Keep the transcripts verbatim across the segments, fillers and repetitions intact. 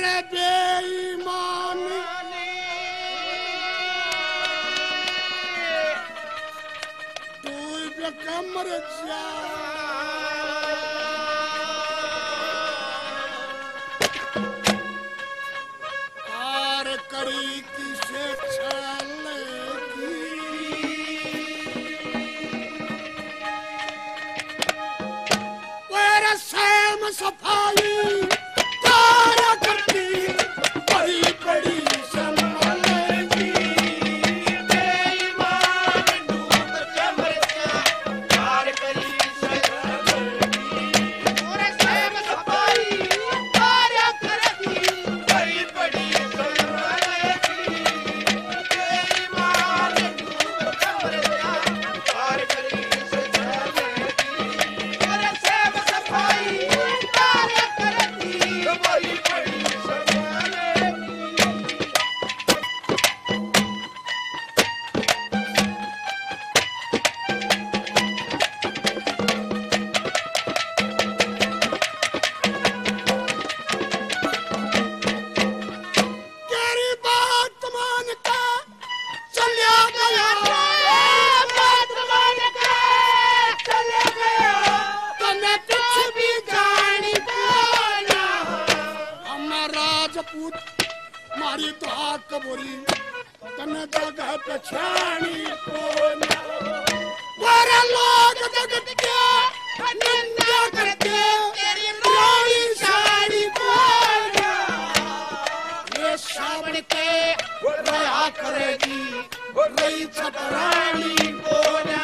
अरे बेईमान तू कमर जा और कड़ी किसे छलेगी तेरे सेम सफाई मारी तो आग कबूरी तने जगह पछानी कोना वारे लोग जगत के निंदा करते तेरी रानी साड़ी कोना ये श्रावण के रहा करेगी रही छतरानी कोना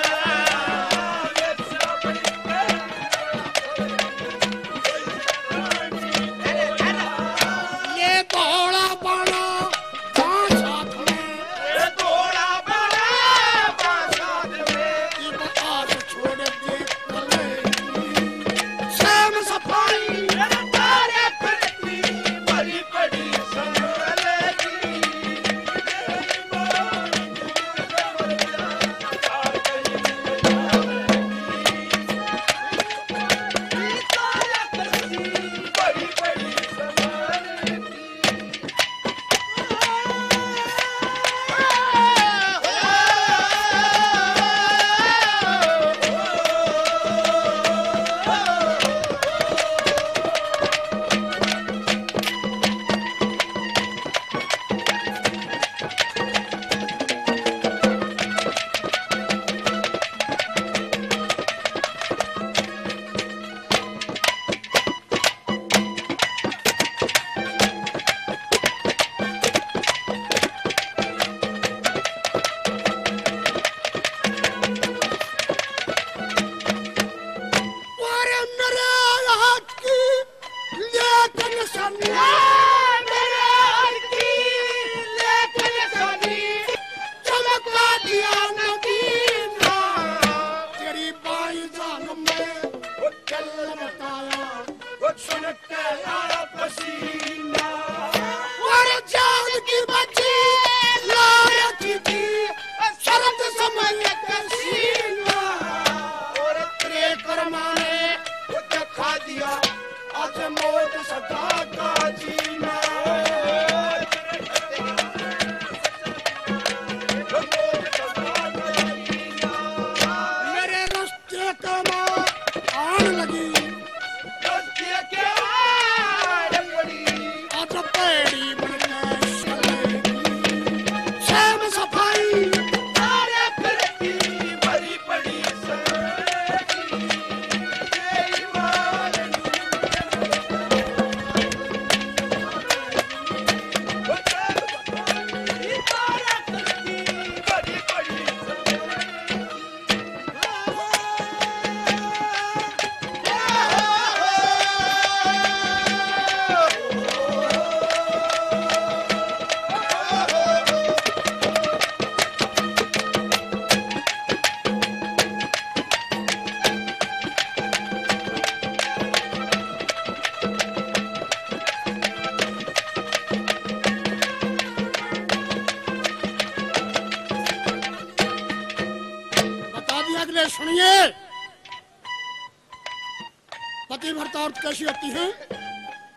सुनिए पतिव्रता औरत कैसी होती है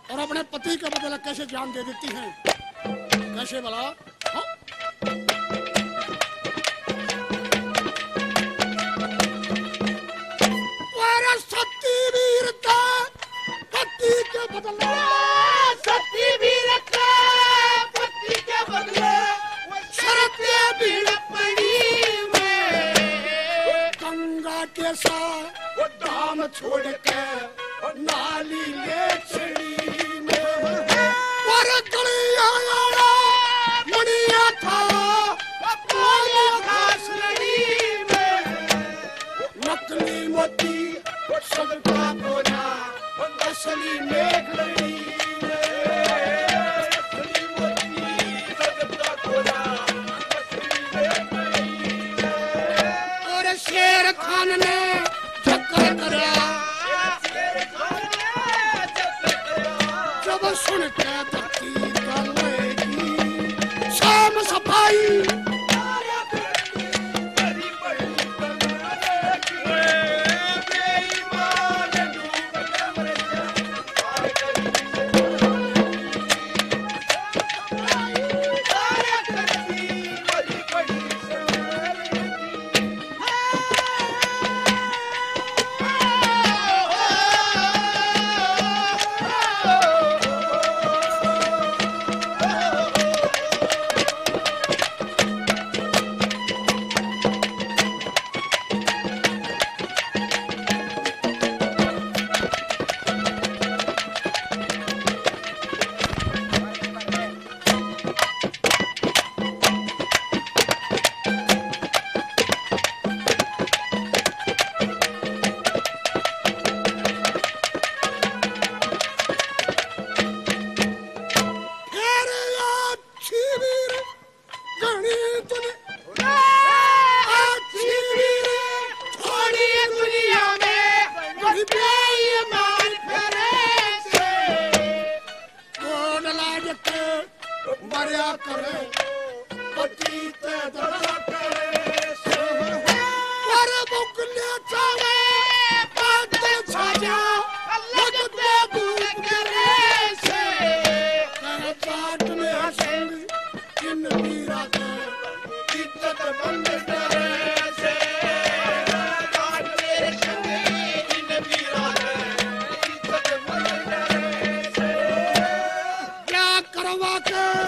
और अपने पति के बदले कैसे जान दे देती हैं। कैसे भला? हाँ? सती वीरता पति के बदले, सती वीरता पति के बदले शर्त भीड़ पड़ी में। गंगा के साथ दाम छोड़ के नाली ले छड़ी में, और गलिया मुनिया था घास लड़ी में। नकली मोती सबका बोझा असली मेघ लड़ी में। असली मोती सबका बोझा असली मेघ लड़ी में। और शेर खान ने चक्कर करया, जब सुन के धरती गलेगी शाम सफाई। करवा के